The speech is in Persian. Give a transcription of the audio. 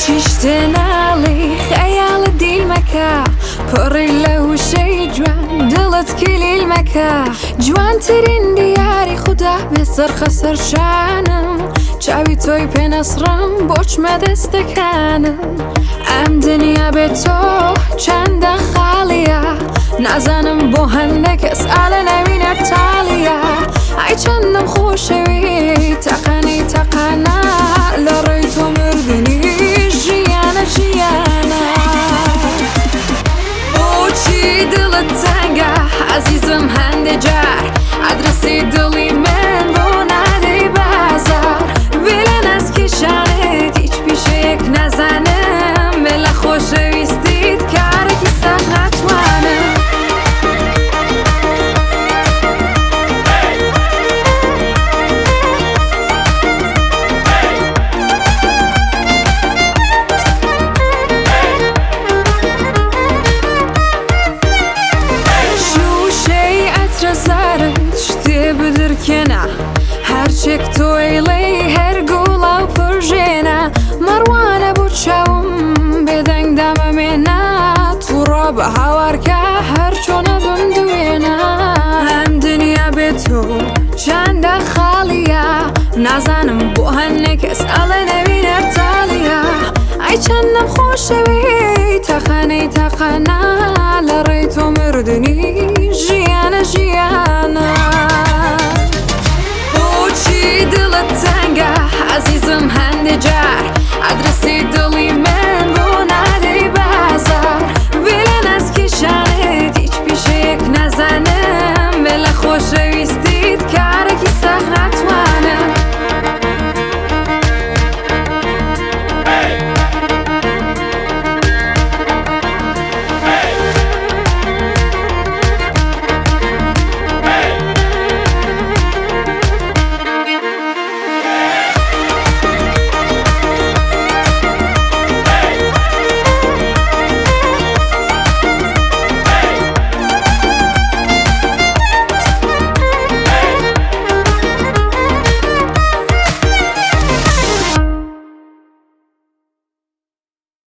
تشتنالي خيال ديل مكا پڕی لە وشەی جوان دڵت کلیل مەکە جوانترین دیاری خوددا بێسەر خەسەر شانم چاوی تۆی پێنەسڕم بۆ چمە دەستەکانم ئەم دنیا بێت تۆ چەندە خاڵیە نازانم بۆ هەندێک کەس ئالە ناوی نەفتاڵیە ئای چەندەم خۆشەوی تەقەنەی تەقانە لە ڕێی تۆ مردنی ژیانە ژیانە بۆچی دڵت تەنگە عەزیزم هەندێک جار ئەدرەسی دڵی من بۆ نادەی بازار بێ لە نەسکێشانت هیچ پیشەیەک نەزانم بێ لە خۆشەویستیت کارێکی سەخت ناتوانم بدرکێنە هەرچێک تۆی لێی هەر گوڵە و پڕژێنە مەڕوانە بۆ چاوم بێدەنگ دامەمێنە تووڕە بە هاوارکە هەر چۆنە بم دوێنە ئەم دنیا بێت تۆ چەندە خاڵیە نازانم بۆ هەندێک کەس ئەڵێ نەوی نەفتاڵیە ئای چەندەم خۆشەوی تەقەنەی تەقەنە لە ڕێی تۆ مردنی ژیانە ژیانە